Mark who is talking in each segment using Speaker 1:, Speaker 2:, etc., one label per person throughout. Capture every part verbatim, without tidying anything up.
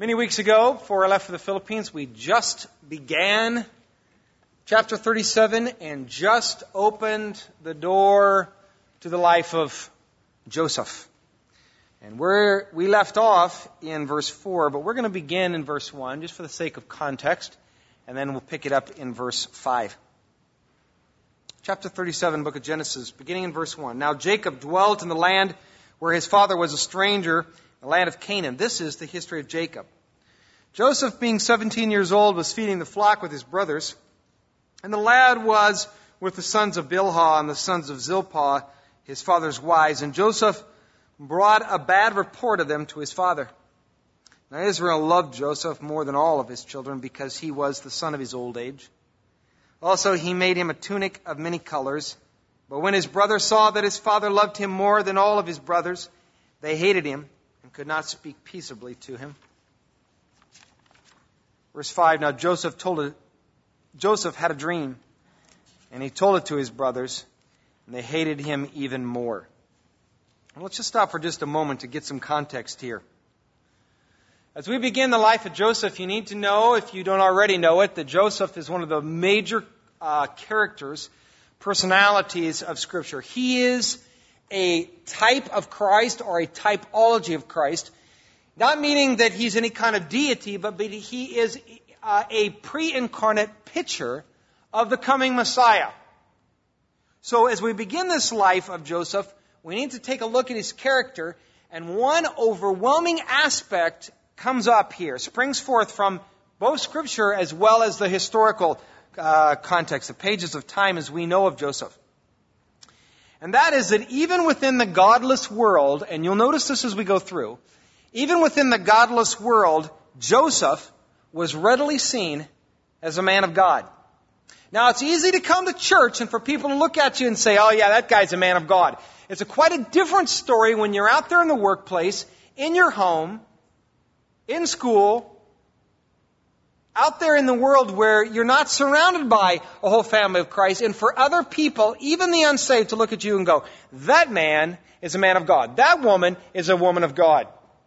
Speaker 1: Many weeks ago, before I left for the Philippines, we just began chapter thirty-seven and just opened the door to the life of Joseph. And we're, we left off in verse four, but we're going to begin in verse one, just for the sake of context, and then we'll pick it up in verse five. Chapter thirty-seven, book of Genesis, beginning in verse one. Now Jacob dwelt in the land where his father was a stranger, the land of Canaan. This is the history of Jacob. Joseph, being seventeen years old, was feeding the flock with his brothers, and the lad was with the sons of Bilhah and the sons of Zilpah, his father's wives. And Joseph brought a bad report of them to his father. Now Israel loved Joseph more than all of his children because he was the son of his old age. Also he made him a tunic of many colors. But when his brothers saw that his father loved him more than all of his brothers, they hated him and could not speak peaceably to him. Verse five, now Joseph told it, Joseph had a dream, and he told it to his brothers, and they hated him even more. And let's just stop for just a moment to get some context here. As we begin the life of Joseph, you need to know, if you don't already know it, that Joseph is one of the major uh, characters, personalities of Scripture. He is a type of Christ or a typology of Christ, not meaning that he's any kind of deity, but he is uh, a pre-incarnate picture of the coming Messiah. So as we begin this life of Joseph, we need to take a look at his character, and one overwhelming aspect comes up here, springs forth from both Scripture as well as the historical uh, context, the pages of time as we know of Joseph. And that is that even within the godless world, and you'll notice this as we go through, even within the godless world, Joseph was readily seen as a man of God. Now, it's easy to come to church and for people to look at you and say, oh yeah, that guy's a man of God. It's a quite a different story when you're out there in the workplace, in your home, in school, out there in the world where you're not surrounded by a whole family of Christ, and for other people, even the unsaved, to look at you and go, that man is a man of God. That woman is a woman of God.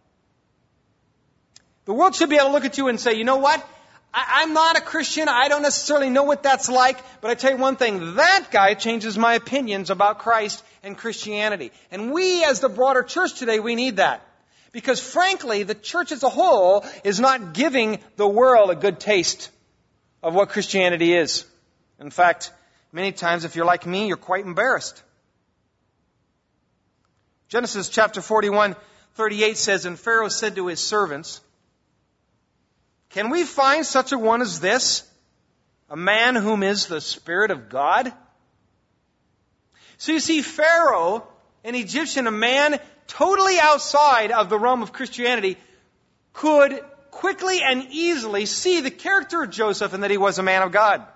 Speaker 1: The world should be able to look at you and say, you know what? I, I'm not a Christian. I don't necessarily know what that's like. But I tell you one thing, that guy changes my opinions about Christ and Christianity. And we, as the broader church today, we need that. Because frankly, the church as a whole is not giving the world a good taste of what Christianity is. In fact, many times, if you're like me, you're quite embarrassed. Genesis chapter forty-one, thirty-eight says, and Pharaoh said to his servants, can we find such a one as this, a man whom is the Spirit of God? So you see, Pharaoh, an Egyptian, a man totally outside of the realm of Christianity, could quickly and easily see the character of Joseph and that he was a man of God.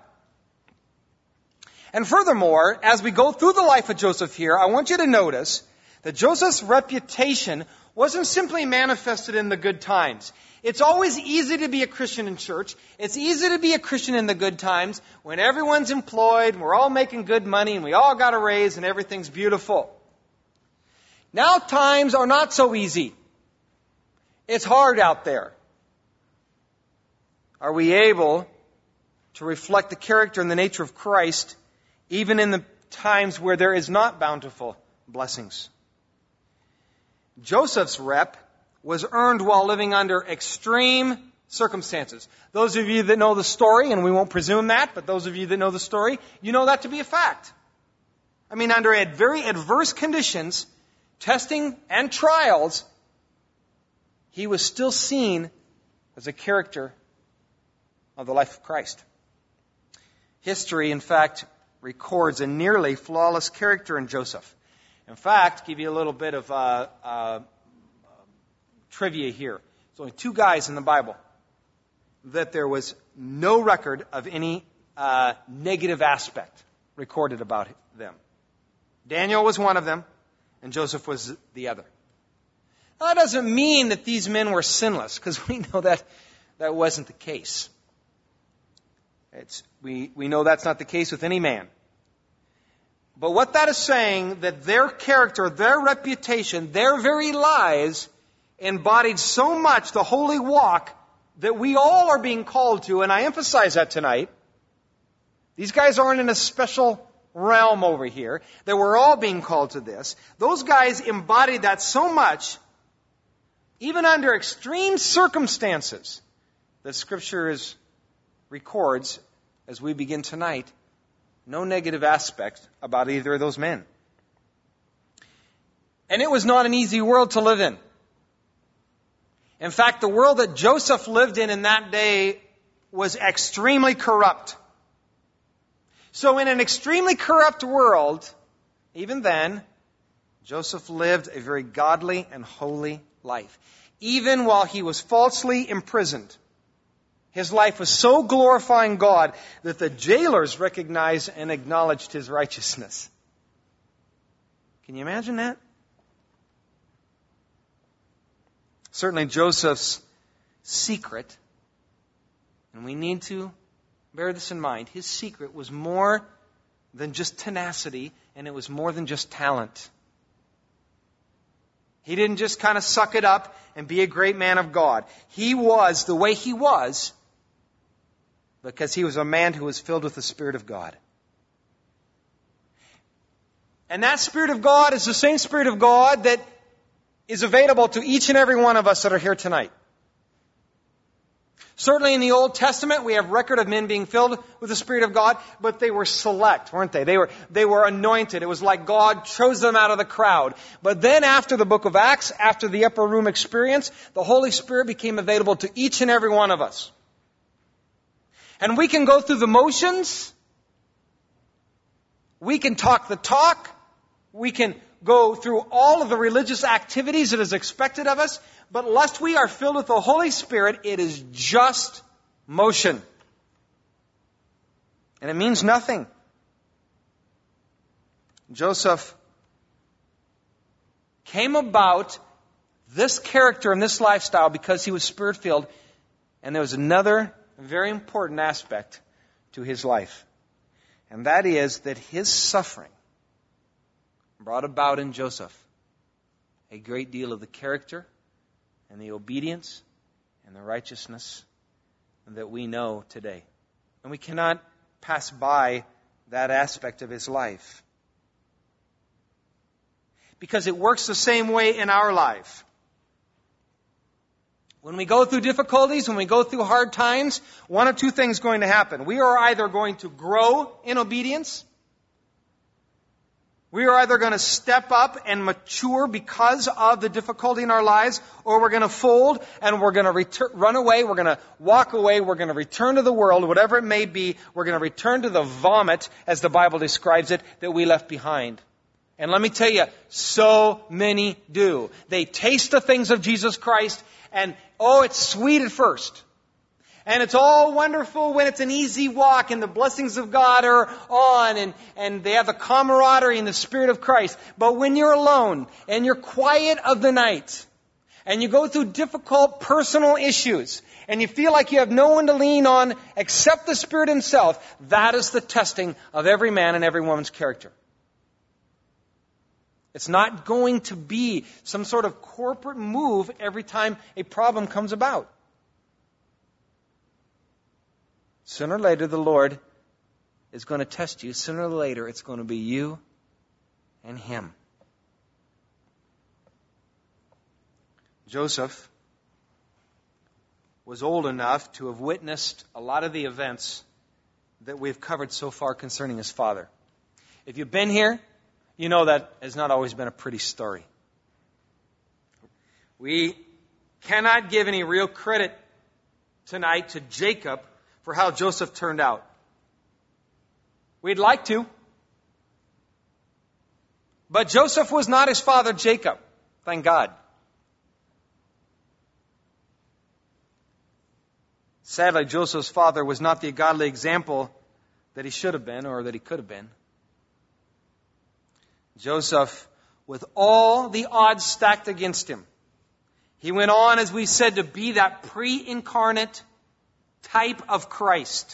Speaker 1: And furthermore, as we go through the life of Joseph here, I want you to notice that Joseph's reputation wasn't simply manifested in the good times. It's always easy to be a Christian in church. It's easy to be a Christian in the good times when everyone's employed and we're all making good money and we all got a raise and everything's beautiful. Now times are not so easy. It's hard out there. Are we able to reflect the character and the nature of Christ even in the times where there is not bountiful blessings? Joseph's rep was earned while living under extreme circumstances. Those of you that know the story, and we won't presume that, but those of you that know the story, you know that to be a fact. I mean, under very adverse conditions, testing and trials, he was still seen as a character of the life of Christ. History, in fact, records a nearly flawless character in Joseph. In fact, give you a little bit of uh, uh, trivia here. There's only two guys in the Bible that there was no record of any uh, negative aspect recorded about them. Daniel was one of them, and Joseph was the other. Now, that doesn't mean that these men were sinless, because we know that that wasn't the case. It's, we, we know that's not the case with any man. But what that is saying, that their character, their reputation, their very lives embodied so much the holy walk that we all are being called to, and I emphasize that tonight. These guys aren't in a special realm over here, that we're all being called to this. Those guys embodied that so much, even under extreme circumstances, that Scripture is, records, as we begin tonight, no negative aspect about either of those men. And it was not an easy world to live in. In fact, the world that Joseph lived in in that day was extremely corrupt. So in an extremely corrupt world, even then, Joseph lived a very godly and holy life. Even while he was falsely imprisoned, his life was so glorifying God that the jailers recognized and acknowledged his righteousness. Can you imagine that? Certainly Joseph's secret, and we need to bear this in mind, his secret was more than just tenacity, and it was more than just talent. He didn't just kind of suck it up and be a great man of God. He was the way he was because he was a man who was filled with the Spirit of God. And that Spirit of God is the same Spirit of God that is available to each and every one of us that are here tonight. Certainly in the Old Testament, we have record of men being filled with the Spirit of God, but they were select, weren't they? They were, they were anointed. It was like God chose them out of the crowd. But then after the book of Acts, after the upper room experience, the Holy Spirit became available to each and every one of us. And we can go through the motions. We can talk the talk. We can go through all of the religious activities that is expected of us. But lest we are filled with the Holy Spirit, it is just motion. And it means nothing. Joseph came about this character and this lifestyle because he was Spirit-filled. And there was another very important aspect to his life. And that is that his suffering brought about in Joseph a great deal of the character and the obedience and the righteousness that we know today. And we cannot pass by that aspect of his life. Because it works the same way in our life. When we go through difficulties, when we go through hard times, one of two things is going to happen. We are either going to grow in obedience. We are either going to step up and mature because of the difficulty in our lives, or we're going to fold and we're going to return, run away, we're going to walk away, we're going to return to the world, whatever it may be, we're going to return to the vomit, as the Bible describes it, that we left behind. And let me tell you, so many do. They taste the things of Jesus Christ, and oh, it's sweet at first. And it's all wonderful when it's an easy walk and the blessings of God are on and, and they have the camaraderie and the Spirit of Christ. But when you're alone and you're quiet of the night and you go through difficult personal issues and you feel like you have no one to lean on except the Spirit Himself, that is the testing of every man and every woman's character. It's not going to be some sort of corporate move every time a problem comes about. Sooner or later, the Lord is going to test you. Sooner or later, it's going to be you and Him. Joseph was old enough to have witnessed a lot of the events that we've covered so far concerning his father. If you've been here, you know that has not always been a pretty story. We cannot give any real credit tonight to Jacob for how Joseph turned out. We'd like to. But Joseph was not his father Jacob. Thank God. Sadly, Joseph's father was not the godly example that he should have been or that he could have been. Joseph, with all the odds stacked against him, he went on, as we said, to be that pre-incarnate type of Christ.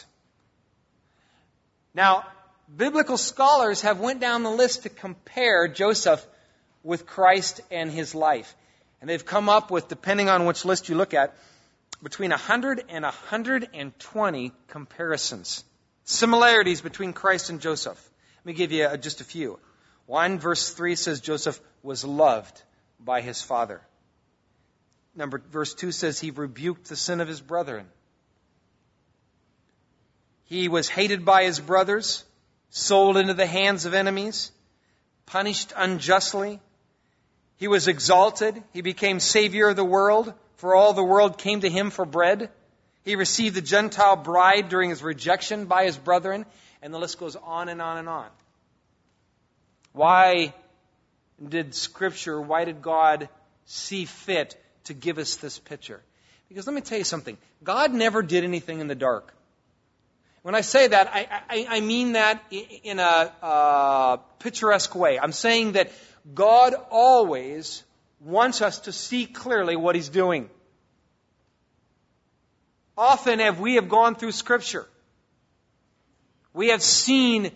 Speaker 1: Now, biblical scholars have went down the list to compare Joseph with Christ and his life. And they've come up with, depending on which list you look at, between one hundred and one hundred twenty comparisons, similarities between Christ and Joseph. Let me give you just a few. one, verse three says Joseph was loved by his father. Number, verse two says he rebuked the sin of his brethren. He was hated by his brothers, sold into the hands of enemies, punished unjustly. He was exalted. He became Savior of the world, for all the world came to him for bread. He received the Gentile bride during his rejection by his brethren, and the list goes on and on and on. Why did Scripture, why did God see fit to give us this picture? Because let me tell you something. God never did anything in the dark. When I say that, I, I, I mean that in a uh, picturesque way. I'm saying that God always wants us to see clearly what He's doing. Often, as we have gone through Scripture, we have seen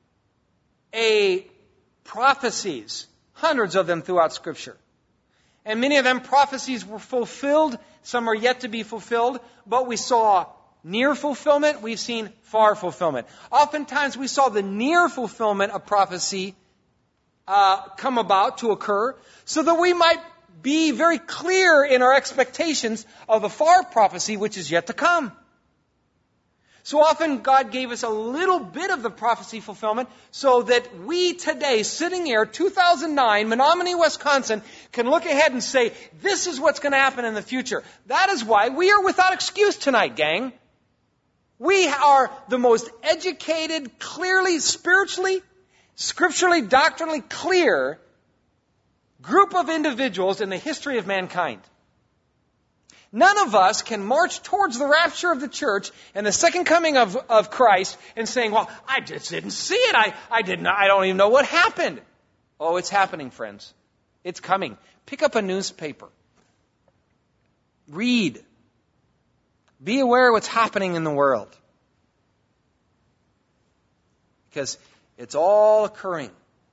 Speaker 1: a prophecies, hundreds of them throughout Scripture. And many of them prophecies were fulfilled. Some are yet to be fulfilled. But we saw near fulfillment. We've seen far fulfillment. Oftentimes we saw the near fulfillment of prophecy uh, come about to occur so that we might be very clear in our expectations of the far prophecy which is yet to come. So often God gave us a little bit of the prophecy fulfillment so that we today, sitting here, two thousand nine, Menominee, Wisconsin, can look ahead and say, this is what's going to happen in the future. That is why we are without excuse tonight, gang. We are the most educated, clearly, spiritually, scripturally, doctrinally clear group of individuals in the history of mankind. None of us can march towards the rapture of the church and the second coming of, of Christ and saying, well, I just didn't see it. I, I didn't, I don't even know what happened. Oh, it's happening, friends. It's coming. Pick up a newspaper. Read. Be aware of what's happening in the world. Because it's all occurring.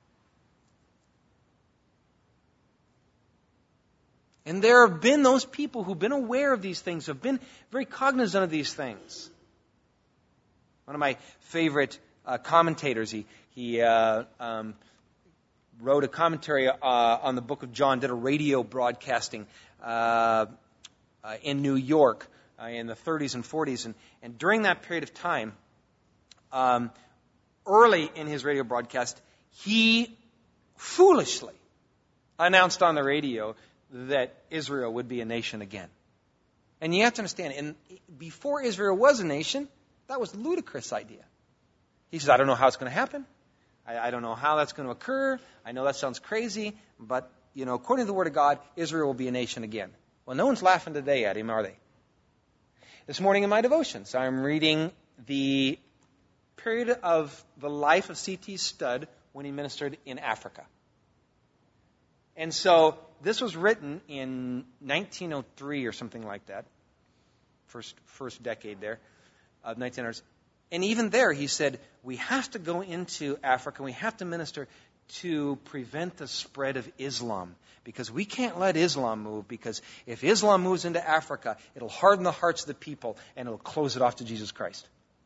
Speaker 1: And there have been those people who've been aware of these things, who've been very cognizant of these things. One of my favorite uh, commentators, he, he uh, um, wrote a commentary uh, on the book of John, did a radio broadcasting uh, uh, in New York uh, in the thirties and forties. And, and during that period of time, um, early in his radio broadcast, he foolishly announced on the radio that Israel would be a nation again. And you have to understand, and before Israel was a nation, that was a ludicrous idea. He says, I don't know how it's going to happen. I, I don't know how that's going to occur. I know that sounds crazy, but, you know, according to the Word of God, Israel will be a nation again. Well, no one's laughing today at him, are they? This morning in my devotions, I'm reading the period of the life of C T Studd when he ministered in Africa. And so this was written in nineteen oh three or something like that, first first decade there of nineteen hundreds. And even there he said, we have to go into Africa, we have to minister to prevent the spread of Islam, because we can't let Islam move, because if Islam moves into Africa, it'll harden the hearts of the people and it'll close it off to Jesus Christ.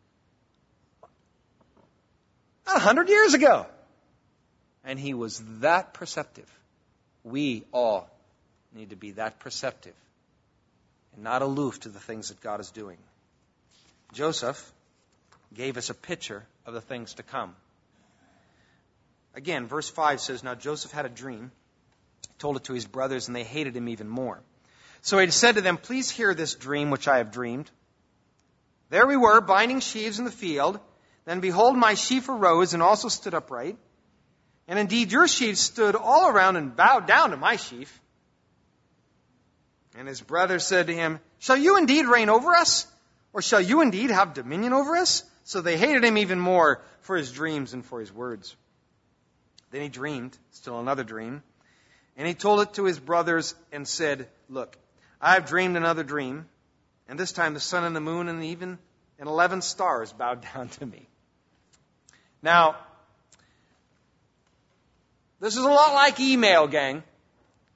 Speaker 1: A hundred years ago. And he was that perceptive. We all need to be that perceptive and not aloof to the things that God is doing. Joseph gave us a picture of the things to come. Again, verse five says, now Joseph had a dream, told it to his brothers, and they hated him even more. So he said to them, please hear this dream which I have dreamed. There we were, binding sheaves in the field. Then behold, my sheaf arose and also stood upright. And indeed, your sheaves stood all around and bowed down to my sheaf. And his brother said to him, shall you indeed reign over us? Or shall you indeed have dominion over us? So they hated him even more for his dreams and for his words. Then he dreamed, still another dream. And he told it to his brothers and said, look, I have dreamed another dream. And this time the sun and the moon and even and eleven stars bowed down to me. Now, this is a lot like email, gang.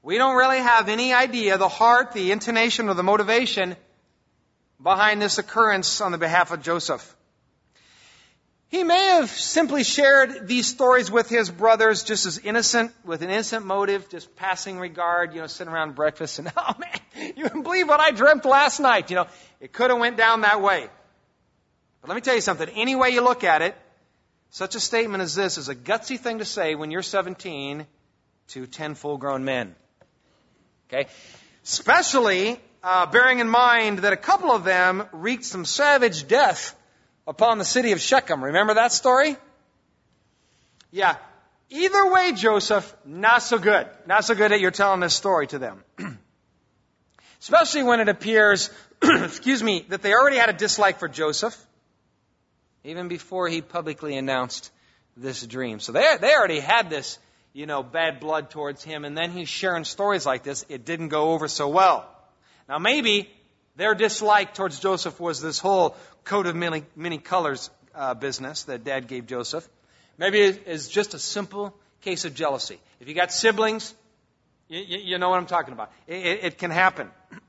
Speaker 1: We don't really have any idea the heart, the intonation, or the motivation behind this occurrence on the behalf of Joseph. He may have simply shared these stories with his brothers just as innocent, with an innocent motive, just passing regard, you know, sitting around breakfast and, oh man, you wouldn't believe what I dreamt last night. You know, it could have went down that way. But let me tell you something. Any way you look at it, such a statement as this is a gutsy thing to say when you're seventeen to ten full-grown men. Okay? Especially uh, bearing in mind that a couple of them wreaked some savage death upon the city of Shechem. Remember that story? Yeah. Either way, Joseph, not so good. Not so good that you're telling this story to them. Especially when it appears, excuse me, that they already had a dislike for Joseph, even before he publicly announced this dream. So they, they already had this, you know, bad blood towards him, and then he's sharing stories like this. It didn't go over so well. Now maybe their dislike towards Joseph was this whole coat of many, many colors uh, business that Dad gave Joseph. Maybe it is just a simple case of jealousy. If you got siblings, you, you, you know what I'm talking about. It, it, it can happen.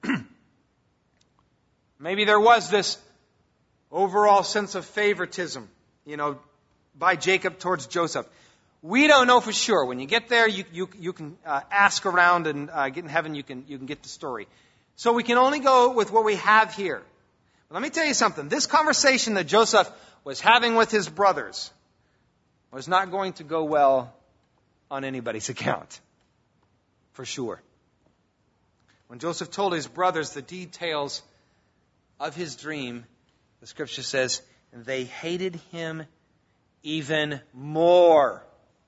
Speaker 1: Maybe there was this overall sense of favoritism, you know, by Jacob towards Joseph. We don't know for sure. When you get there, you, you, you can uh, ask around and uh, get in heaven, you can, you can get the story. So we can only go with what we have here. But let me tell you something. This conversation that Joseph was having with his brothers was not going to go well on anybody's account. For sure. When Joseph told his brothers the details of his dream, the scripture says, they hated him even more.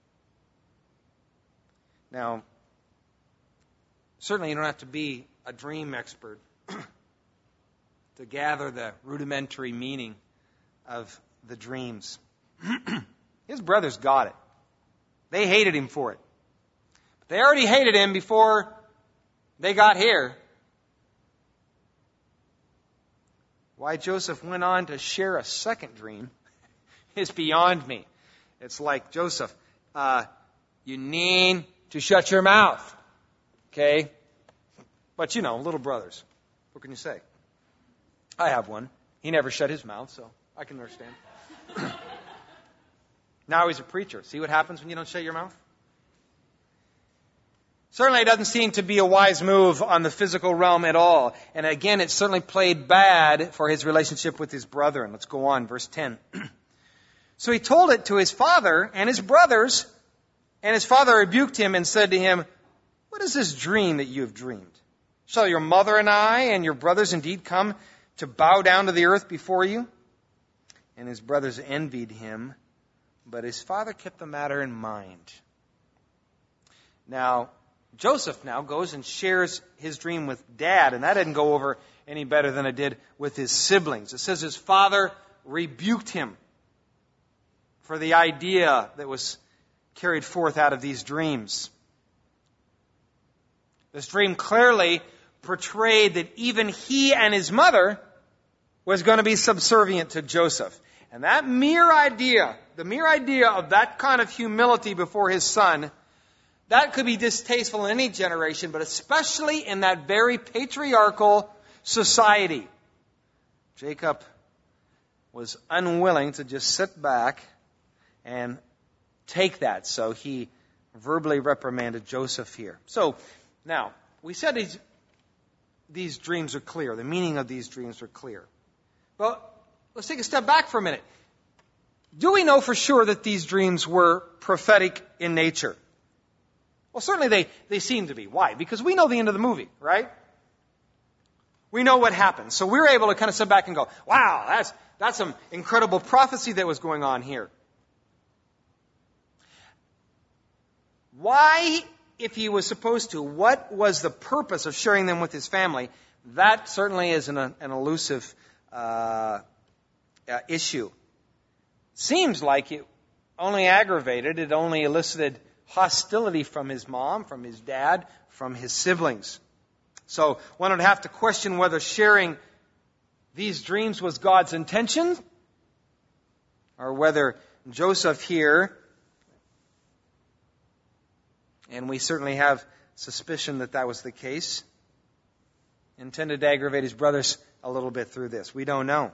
Speaker 1: Now, certainly you don't have to be a dream expert to gather the rudimentary meaning of the dreams. His brothers got it. They hated him for it. But they already hated him before they got here. Why Joseph went on to share a second dream is beyond me. It's like, Joseph, uh, you need to shut your mouth. Okay? But you know, little brothers. What can you say? I have one. He never shut his mouth, so I can understand. Now he's a preacher. See what happens when you don't shut your mouth? Certainly it doesn't seem to be a wise move on the physical realm at all. And again, it certainly played bad for his relationship with his brother. And let's go on, verse ten. So he told it to his father and his brothers, and his father rebuked him and said to him, what is this dream that you have dreamed? Shall your mother and I and your brothers indeed come to bow down to the earth before you? And his brothers envied him, but his father kept the matter in mind. Now, Joseph now goes and shares his dream with Dad, and that didn't go over any better than it did with his siblings. It says his father rebuked him for the idea that was carried forth out of these dreams. This dream clearly portrayed that even he and his mother was going to be subservient to Joseph. And that mere idea, the mere idea of that kind of humility before his son, that could be distasteful in any generation, but especially in that very patriarchal society. Jacob was unwilling to just sit back and take that, so he verbally reprimanded Joseph here. So, now, we said these, these dreams are clear. The meaning of these dreams are clear. Well, let's take a step back for a minute. Do we know for sure that these dreams were prophetic in nature? Well, certainly they, they seem to be. Why? Because we know the end of the movie, right? We know what happens. So we're able to kind of sit back and go, wow, that's, that's some incredible prophecy that was going on here. Why, if he was supposed to, what was the purpose of sharing them with his family? That certainly is an, an elusive uh, uh, issue. Seems like it only aggravated, it only elicited hostility from his mom, from his dad, from his siblings. So one would have to question whether sharing these dreams was God's intention, or whether Joseph here, and we certainly have suspicion that that was the case. Intended to aggravate his brothers a little bit through this. We don't know.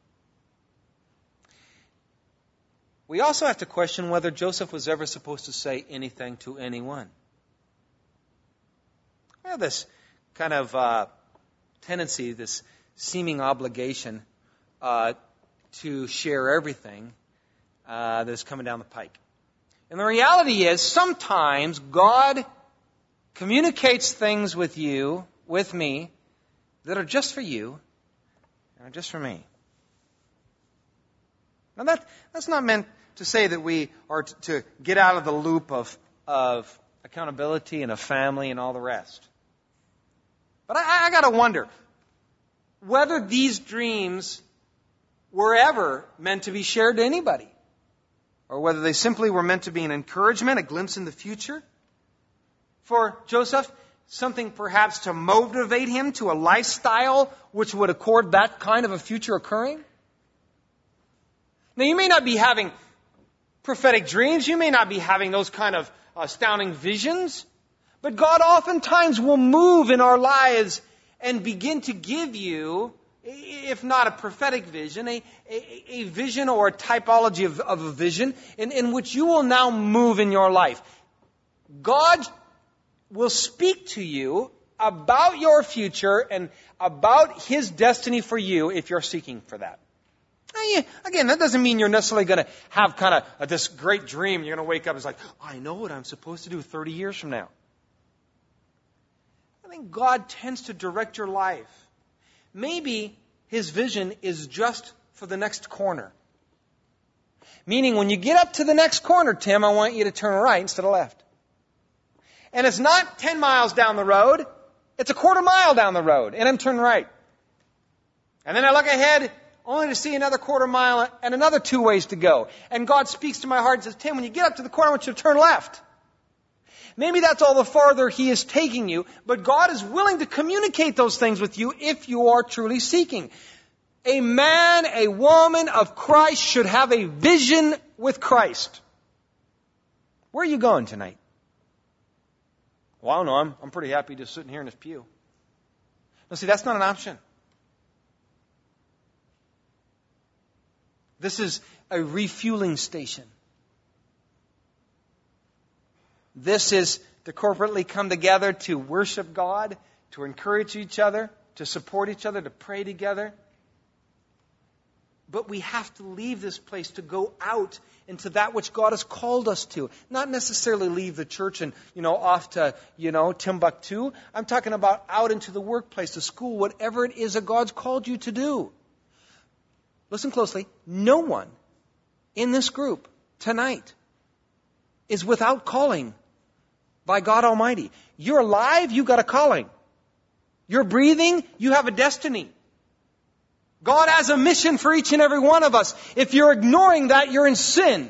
Speaker 1: We also have to question whether Joseph was ever supposed to say anything to anyone. We have this kind of uh, tendency, this seeming obligation uh, to share everything uh, that's coming down the pike. And the reality is, sometimes God communicates things with you, with me, that are just for you, and are just for me. Now that, that's not meant to say that we are to, to get out of the loop of, of accountability and of family and all the rest. But I, I got to wonder whether these dreams were ever meant to be shared to anybody, or whether they simply were meant to be an encouragement, a glimpse in the future for Joseph, something perhaps to motivate him to a lifestyle which would accord that kind of a future occurring. Now, you may not be having prophetic dreams, you may not be having those kind of astounding visions, but God oftentimes will move in our lives and begin to give you, if not a prophetic vision, a, a, a vision or a typology of, of a vision in, in which you will now move in your life. God will speak to you about your future and about His destiny for you if you're seeking for that. Again, that doesn't mean you're necessarily going to have kind of a, this great dream. You're going to wake up and it's like, oh, I know what I'm supposed to do thirty years from now. I think God tends to direct your life. Maybe His vision is just for the next corner. Meaning when you get up to the next corner, Tim, I want you to turn right instead of left. And it's not ten miles down the road. It's a quarter mile down the road. And I'm turning right. And then I look ahead only to see another quarter mile and another two ways to go. And God speaks to my heart and says, Tim, when you get up to the corner, I want you to turn left. Maybe that's all the farther He is taking you, but God is willing to communicate those things with you if you are truly seeking. A man, a woman of Christ should have a vision with Christ. Where are you going tonight? Well, I don't know. I'm, I'm pretty happy just sitting here in this pew. No, see, that's not an option. This is a refueling station. This is to corporately come together to worship God, to encourage each other, to support each other, to pray together. But we have to leave this place to go out into that which God has called us to. Not necessarily leave the church and, you know, off to, you know, Timbuktu. I'm talking about out into the workplace, the school, whatever it is that God's called you to do. Listen closely. No one in this group tonight is without calling by God Almighty. You're alive, you've got a calling. You're breathing, you have a destiny. God has a mission for each and every one of us. If you're ignoring that, you're in sin.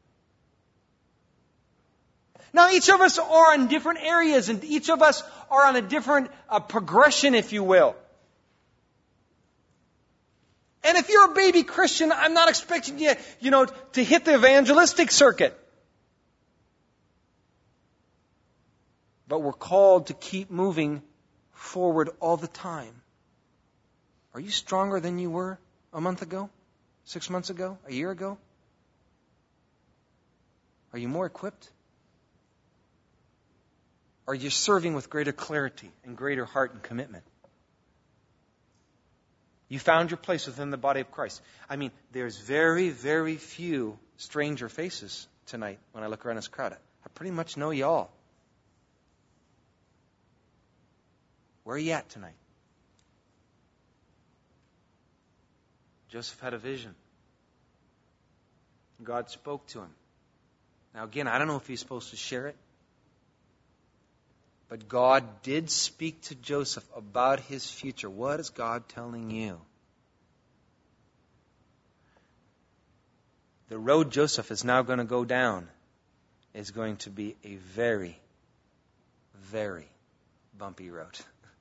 Speaker 1: Now, each of us are in different areas, and each of us are on a different uh, progression, if you will. And if you're a baby Christian, I'm not expecting you, you know, to hit the evangelistic circuit. But we're called to keep moving forward all the time. Are you stronger than you were a month ago? Six months ago? A year ago? Are you more equipped? Are you serving with greater clarity and greater heart and commitment? You found your place within the body of Christ. I mean, there's very, very few stranger faces tonight when I look around this crowd. I pretty much know you all. Where are you at tonight? Joseph had a vision. God spoke to him. Now again, I don't know if he's supposed to share it. But God did speak to Joseph about his future. What is God telling you? The road Joseph is now going to go down is going to be a very, very bumpy road.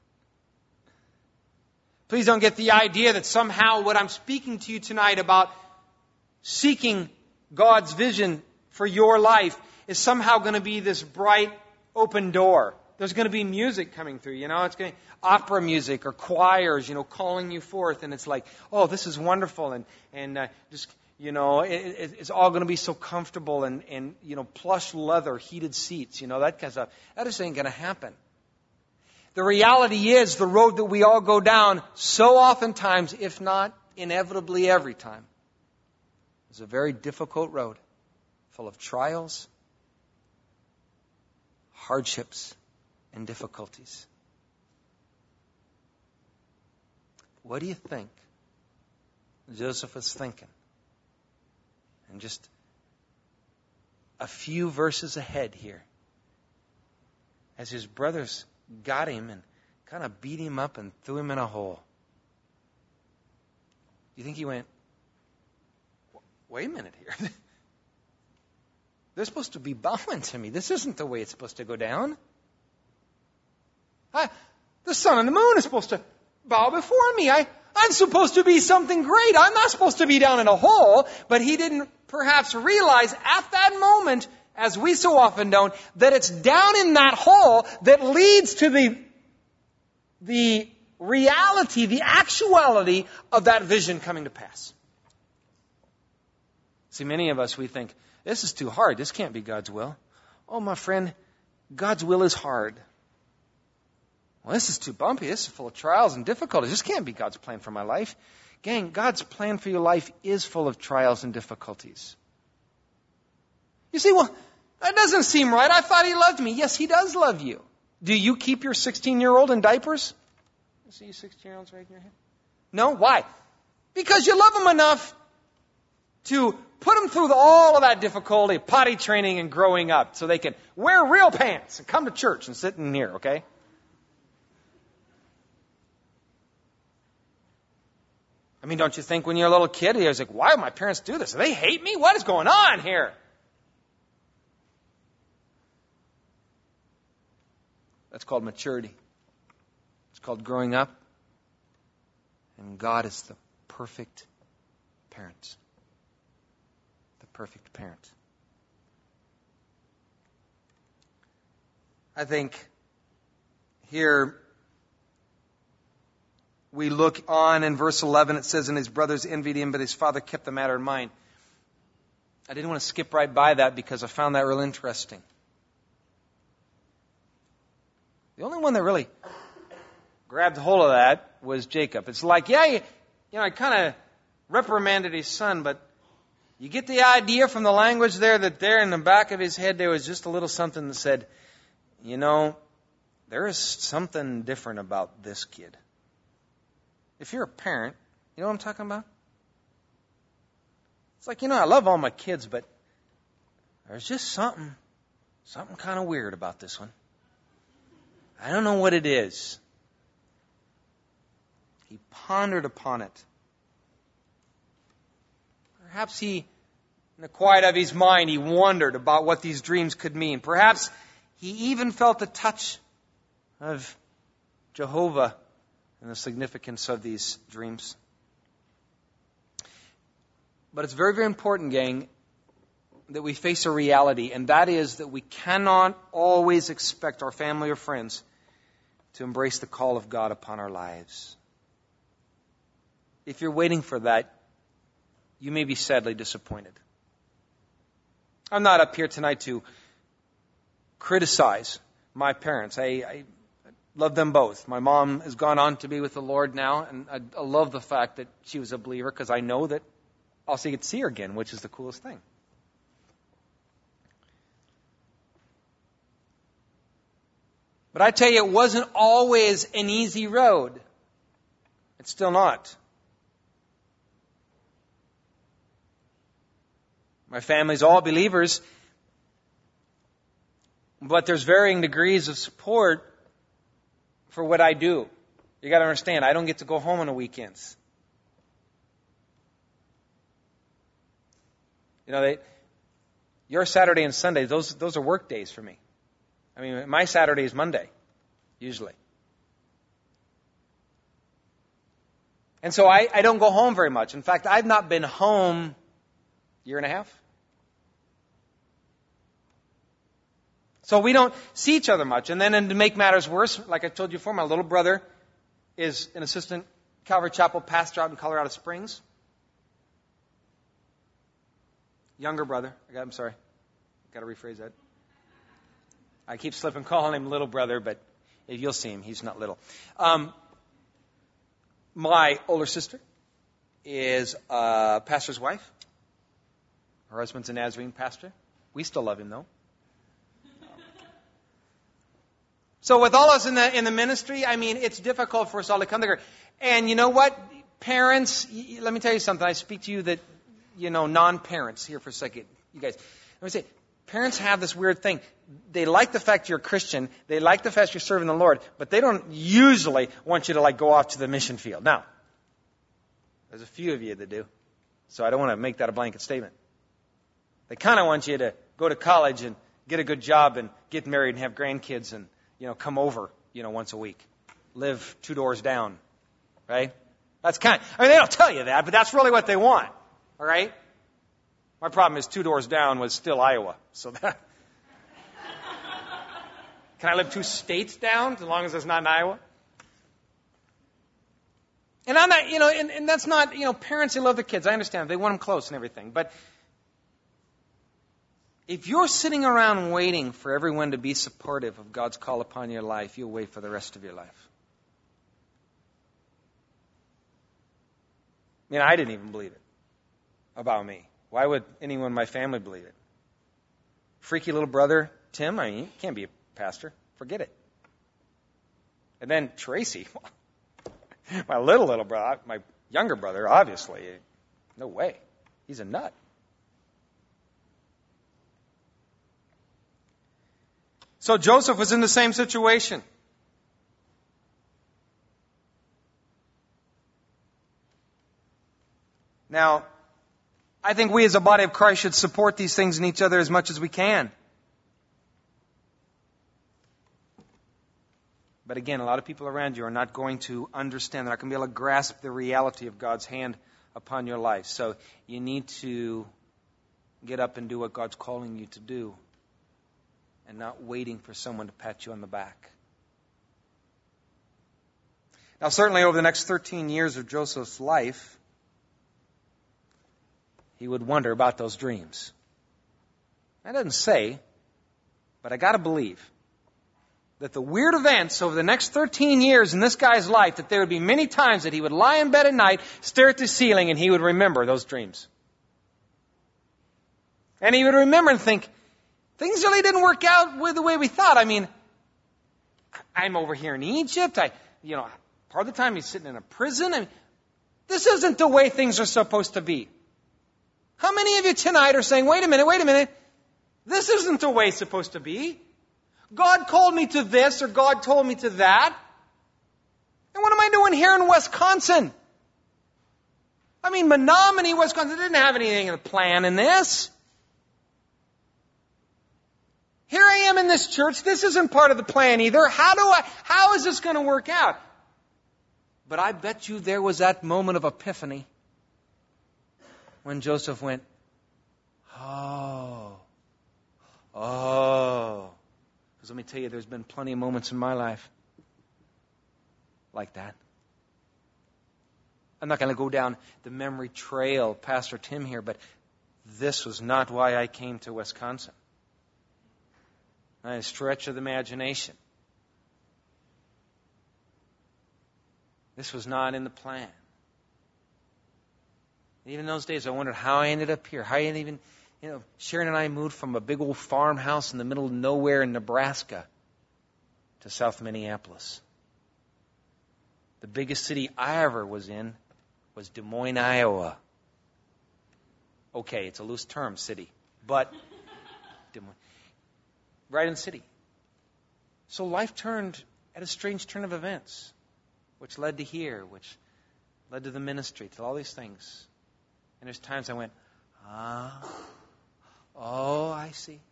Speaker 1: Please don't get the idea that somehow what I'm speaking to you tonight about seeking God's vision for your life is somehow going to be this bright, open door There's going to be music coming through, you know, it's going to be opera music or choirs, you know, calling you forth. And it's like, oh, this is wonderful. And, and uh, just, you know, it, it, it's all going to be so comfortable and, and, you know, plush leather, heated seats, you know, that kind of stuff. That just ain't going to happen. The reality is the road that we all go down so oftentimes, if not inevitably every time, is a very difficult road full of trials, hardships, and difficulties. What do you think Joseph was thinking? And just a few verses ahead here, as his brothers got him and kind of beat him up and threw him in a hole. You think he went, wait a minute here. They're supposed to be bowing to me. This isn't the way it's supposed to go down. I, the sun and the moon is supposed to bow before me. I, I'm supposed to be something great. I'm not supposed to be down in a hole. But he didn't perhaps realize at that moment, as we so often don't, that it's down in that hole that leads to the, the reality, the actuality of that vision coming to pass. See, many of us, we think, this is too hard. This can't be God's will. Oh, my friend, God's will is hard. Well, this is too bumpy. This is full of trials and difficulties. This can't be God's plan for my life. Gang, God's plan for your life is full of trials and difficulties. You see, well, that doesn't seem right. I thought He loved me. Yes, He does love you. Do you keep your sixteen-year-old in diapers? You see sixteen-year-olds right in your head? No? Why? Because you love them enough to put them through the, all of that difficulty, potty training and growing up, so they can wear real pants and come to church and sit in here, okay? I mean, don't you think when you're a little kid, you're like, why do my parents do this? Do they hate me? What is going on here? That's called maturity. It's called growing up. And God is the perfect parent. The perfect parent. I think here we look on in verse eleven, it says, and his brothers envied him, but his father kept the matter in mind. I didn't want to skip right by that because I found that real interesting. The only one that really grabbed hold of that was Jacob. It's like, yeah, you, you know, I kind of reprimanded his son, but you get the idea from the language there that there in the back of his head there was just a little something that said, you know, there is something different about this kid. If you're a parent, you know what I'm talking about? It's like, you know, I love all my kids, but there's just something, something kind of weird about this one. I don't know what it is. He pondered upon it. Perhaps he, in the quiet of his mind, he wondered about what these dreams could mean. Perhaps he even felt the touch of Jehovah and the significance of these dreams. But it's very, very important, gang, that we face a reality, and that is that we cannot always expect our family or friends to embrace the call of God upon our lives. If you're waiting for that, you may be sadly disappointed. I'm not up here tonight to criticize my parents. I, I love them both. My mom has gone on to be with the Lord now, and I, I love the fact that she was a believer because I know that I'll see, get to see her again, which is the coolest thing. But I tell you, it wasn't always an easy road. It's still not. My family's all believers, but there's varying degrees of support for what I do. You got to understand, I don't get to go home on the weekends. You know, they, your Saturday and Sunday, those those are work days for me. I mean, my Saturday is Monday, usually. And so I, I don't go home very much. In fact, I've not been home a year and a half. So we don't see each other much. And then and to make matters worse, like I told you before, my little brother is an assistant Calvary Chapel pastor out in Colorado Springs. Younger brother. I got, I'm sorry. Got to rephrase that. I keep slipping calling him little brother, but if you'll see him, he's not little. Um, my older sister is a pastor's wife. Her husband's a Nazarene pastor. We still love him, though. So with all of us in the in the ministry, I mean, it's difficult for us all to come together. And you know what? Parents, let me tell you something. I speak to you that, you know, non-parents here for a second. You guys, let me say, parents have this weird thing. They like the fact you're a Christian. They like the fact you're serving the Lord. But they don't usually want you to, like, go off to the mission field. Now, there's a few of you that do. So I don't want to make that a blanket statement. They kind of want you to go to college and get a good job and get married and have grandkids and, you know, come over, you know, once a week. Live two doors down. Right? That's kind of, I mean, they don't tell you that, but that's really what they want. All right? My problem is two doors down was still Iowa. So that. Can I live two states down as long as it's not in Iowa? And I'm not, you know, and, and that's not, you know, parents, they love their kids. I understand. They want them close and everything. But if you're sitting around waiting for everyone to be supportive of God's call upon your life, you'll wait for the rest of your life. I mean, I didn't even believe it about me. Why would anyone in my family believe it? Freaky little brother, Tim, I mean, he can't be a pastor. Forget it. And then Tracy, my little, little brother, my younger brother, obviously. No way. He's a nut. So Joseph was in the same situation. Now, I think we as a body of Christ should support these things in each other as much as we can. But again, a lot of people around you are not going to understand. They're not going to be able to grasp the reality of God's hand upon your life. So you need to get up and do what God's calling you to do and not waiting for someone to pat you on the back. Now, certainly over the next thirteen years of Joseph's life, he would wonder about those dreams. That doesn't say, but I got to believe that the weird events over the next thirteen years in this guy's life, that there would be many times that he would lie in bed at night, stare at the ceiling, and he would remember those dreams. And he would remember and think, things really didn't work out with the way we thought. I mean, I'm over here in Egypt. I, you know, part of the time he's sitting in a prison. I mean, this isn't the way things are supposed to be. How many of you tonight are saying, wait a minute, wait a minute, this isn't the way it's supposed to be? God called me to this, or God told me to that. And what am I doing here in Wisconsin? I mean, Menominee, Wisconsin, didn't have anything in the plan in this. Here I am in this church. This isn't part of the plan either. How do I, how is this going to work out? But I bet you there was that moment of epiphany when Joseph went, oh, oh. Because let me tell you, there's been plenty of moments in my life like that. I'm not going to go down the memory trail, Pastor Tim here, but this was not why I came to Wisconsin. Not a stretch of the imagination. This was not in the plan. Even in those days, I wondered how I ended up here. How I even, you know, Sharon and I moved from a big old farmhouse in the middle of nowhere in Nebraska to South Minneapolis. The biggest city I ever was in was Des Moines, Iowa. Okay, it's a loose term, city, but Des Moines. Right in the city. So life turned at a strange turn of events, which led to here, which led to the ministry, to all these things. And there's times I went, ah, oh, I see.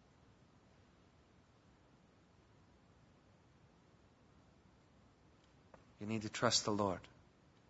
Speaker 1: You need to trust the Lord.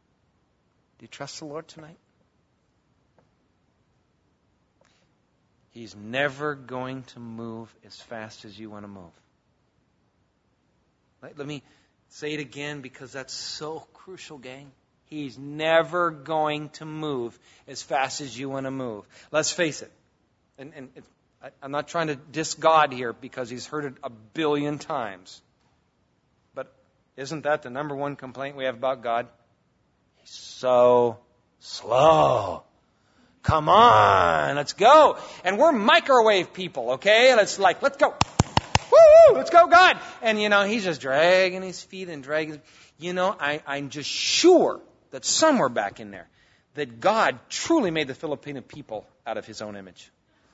Speaker 1: Do you trust the Lord tonight? He's never going to move as fast as you want to move. Let, let me say it again because that's so crucial, gang. He's never going to move as fast as you want to move. Let's face it. And, and it, I, I'm not trying to diss God here because he's heard it a billion times. But isn't that the number one complaint we have about God? He's so slow. Come on, let's go. And we're microwave people, okay? And it's like, let's go. Woo, let's go, God. And, you know, he's just dragging his feet and dragging. You know, I, I'm just sure that somewhere back in there, that God truly made the Filipino people out of his own image.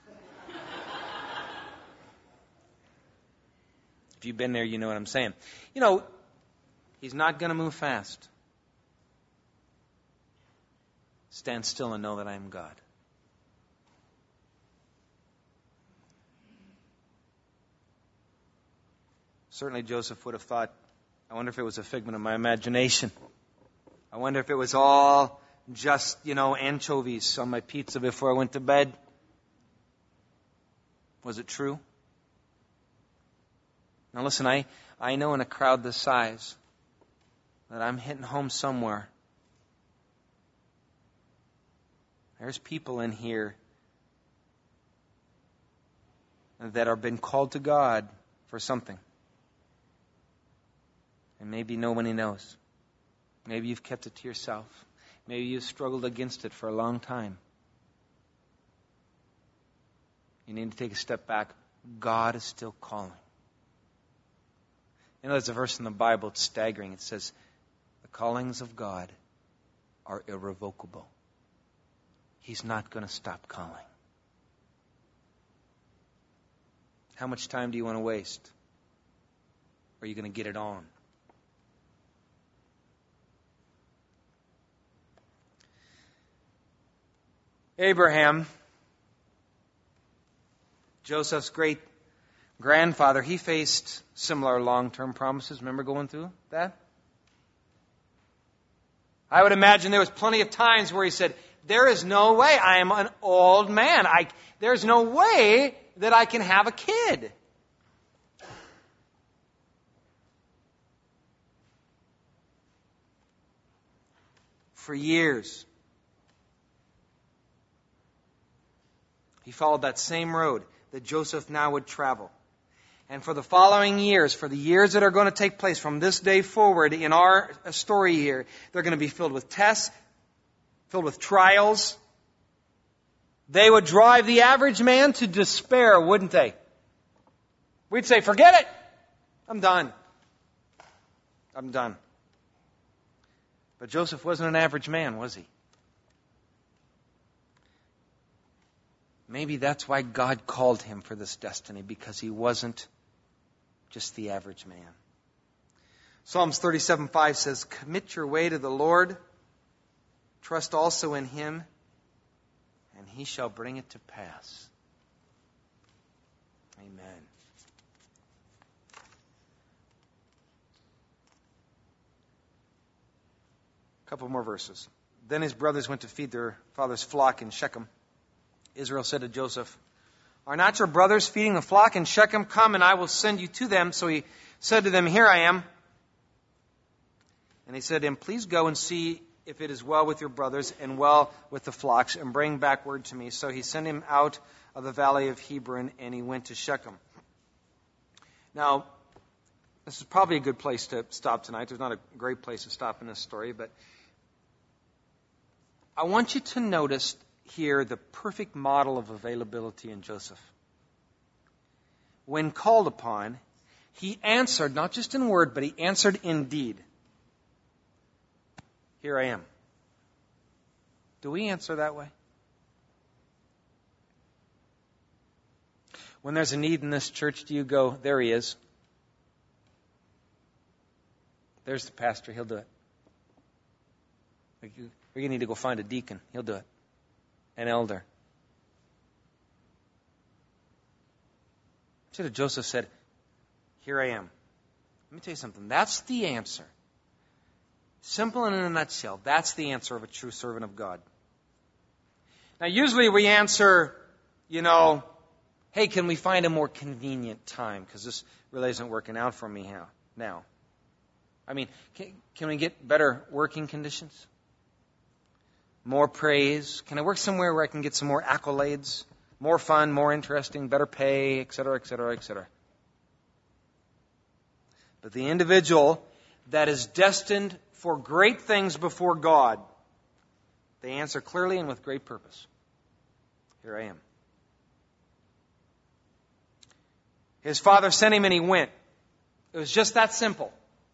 Speaker 1: If you've been there, you know what I'm saying. You know, he's not going to move fast. Stand still and know that I am God. Certainly Joseph would have thought, I wonder if it was a figment of my imagination. I wonder if it was all just, you know, anchovies on my pizza before I went to bed. Was it true? Now listen, I, I know in a crowd this size that I'm hitting home somewhere. There's people in here that are been called to God for something. And maybe nobody knows. Maybe you've kept it to yourself. Maybe you've struggled against it for a long time. You need to take a step back. God is still calling. You know, there's a verse in the Bible, it's staggering. It says, the callings of God are irrevocable. He's not going to stop calling. How much time do you want to waste? Or are you going to get it on? Abraham, Joseph's great grandfather, he faced similar long-term promises. Remember going through that? I would imagine there was plenty of times where he said, there is no way. I am an old man. I, there's no way that I can have a kid. For years, he followed that same road that Joseph now would travel. And for the following years, for the years that are going to take place from this day forward in our story here, they're going to be filled with tests, filled with trials. They would drive the average man to despair, wouldn't they? We'd say, forget it. I'm done. I'm done. But Joseph wasn't an average man, was he? Maybe that's why God called him for this destiny, because he wasn't just the average man. Psalms thirty-seven five says, commit your way to the Lord, trust also in him, and he shall bring it to pass. Amen. A couple more verses. Then his brothers went to feed their father's flock in Shechem. Israel said to Joseph, are not your brothers feeding the flock in Shechem? Come, and I will send you to them. So he said to them, here I am. And he said to him, please go and see if it is well with your brothers and well with the flocks, and bring back word to me. So he sent him out of the valley of Hebron, and he went to Shechem. Now, this is probably a good place to stop tonight. There's not a great place to stop in this story, but I want you to notice here the perfect model of availability in Joseph. When called upon, he answered, not just in word, but he answered in deed. Here I am. Do we answer that way? When there's a need in this church, do you go, there he is. There's the pastor, he'll do it. We're going to need to go find a deacon, he'll do it. An elder. Should have Joseph said, here I am. Let me tell you something. That's the answer. Simple and in a nutshell. That's the answer of a true servant of God. Now usually we answer, you know, hey, can we find a more convenient time? Because this really isn't working out for me now. I mean, can, can we get better working conditions? More praise? Can I work somewhere where I can get some more accolades? More fun, more interesting, better pay, et cetera, et cetera, et cetera. But the individual that is destined for great things before God, they answer clearly and with great purpose. Here I am. His father sent him and he went. It was just that simple.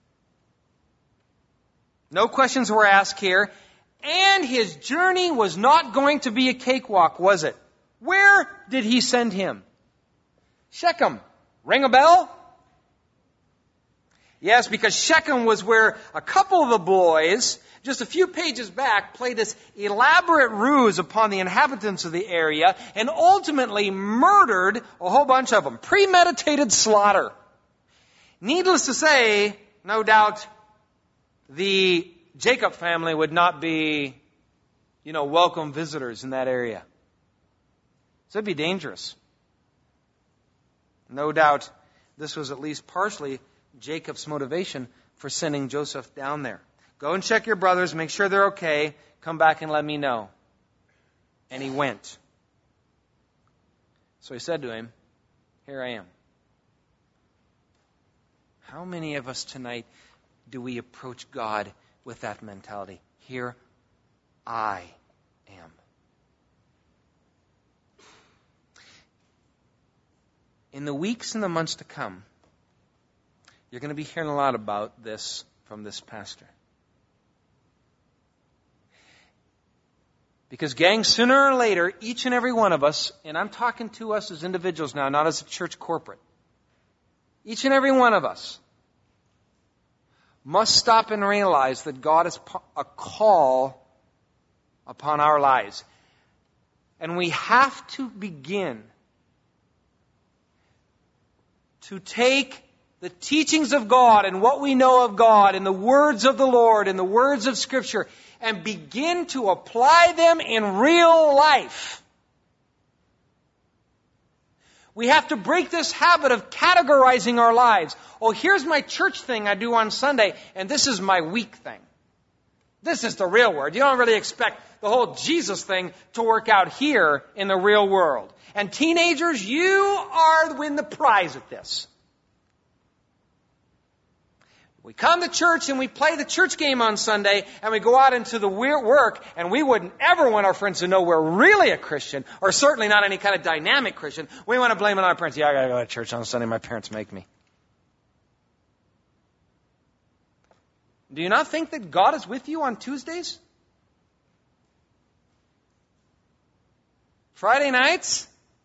Speaker 1: No questions were asked here. And his journey was not going to be a cakewalk, was it? Where did he send him? Shechem. Ring a bell? Yes, because Shechem was where a couple of the boys, just a few pages back, played this elaborate ruse upon the inhabitants of the area and ultimately murdered a whole bunch of them. Premeditated slaughter. Needless to say, no doubt, the Jacob family would not be, you know, welcome visitors in that area. So it'd be dangerous. No doubt this was at least partially Jacob's motivation for sending Joseph down there. Go and check your brothers, make sure they're okay, come back and let me know. And he went. So he said to him, here I am. How many of us tonight do we approach God with that mentality? Here I am. In the weeks and the months to come, you're going to be hearing a lot about this from this pastor. Because, gang, sooner or later, each and every one of us, and I'm talking to us as individuals now, not as a church corporate, each and every one of us must stop and realize that God has a call upon our lives. And we have to begin to take the teachings of God and what we know of God and the words of the Lord and the words of Scripture and begin to apply them in real life. We have to break this habit of categorizing our lives. Oh, here's my church thing I do on Sunday, and this is my week thing. This is the real word. You don't really expect the whole Jesus thing to work out here in the real world. And teenagers, you are win the prize at this. We come to church and we play the church game on Sunday and we go out into the work and we wouldn't ever want our friends to know we're really a Christian or certainly not any kind of dynamic Christian. We want to blame it on our parents. Yeah, I got to go to church on Sunday. My parents make me. Do you not think that God is with you on Tuesdays? Friday nights?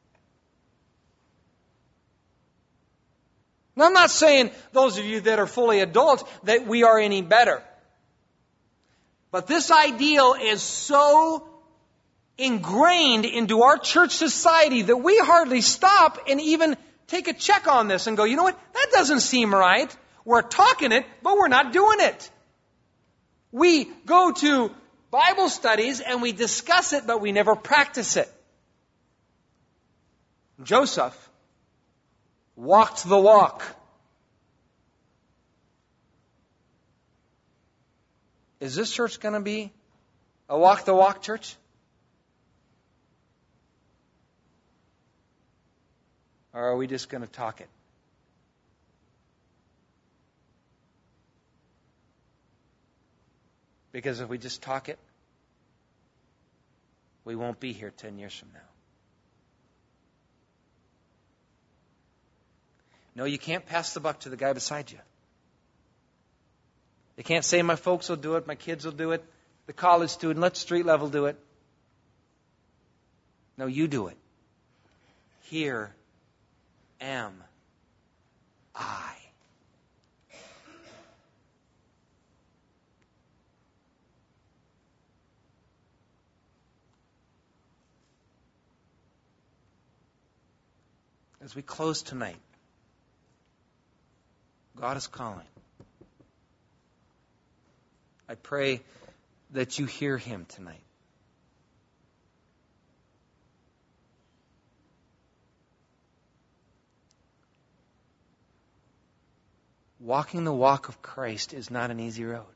Speaker 1: Now, I'm not saying, those of you that are fully adults, that we are any better. But this ideal is so ingrained into our church society that we hardly stop and even take a check on this and go, you know what, that doesn't seem right. We're talking it, but we're not doing it. We go to Bible studies and we discuss it, but we never practice it. Joseph walked the walk. Is this church going to be a walk the walk church? Or are we just going to talk it? Because if we just talk it, we won't be here ten years from now. No, you can't pass the buck to the guy beside you. You can't say, my folks will do it, my kids will do it, the college student, let street level do it. No, you do it. Here am I. As we close tonight, God is calling. I pray that you hear Him tonight. walking the walk of Christ is not an easy road.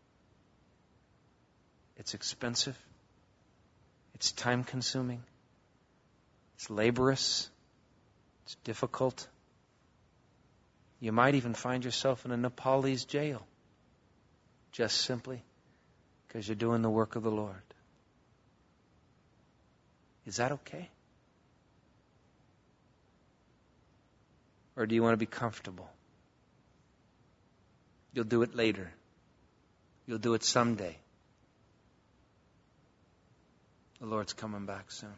Speaker 1: It's expensive. It's time-consuming. It's laborious. It's difficult. You might even find yourself in a Nepalese jail just simply because you're doing the work of the Lord. Is that okay? Or do you want to be comfortable? You'll do it later. You'll do it someday. The Lord's coming back soon.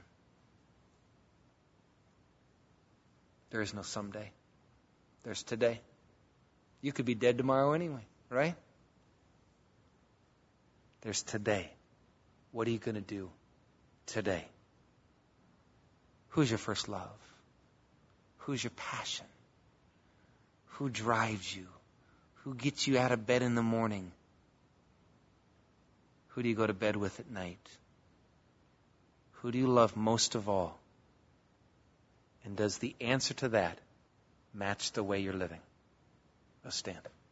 Speaker 1: There is no someday. There's today. You could be dead tomorrow anyway, right? There's today. What are you going to do today? Who's your first love? Who's your passion? Who drives you? Who gets you out of bed in the morning? Who do you go to bed with at night? Who do you love most of all? And does the answer to that match the way you're living? Let's stand.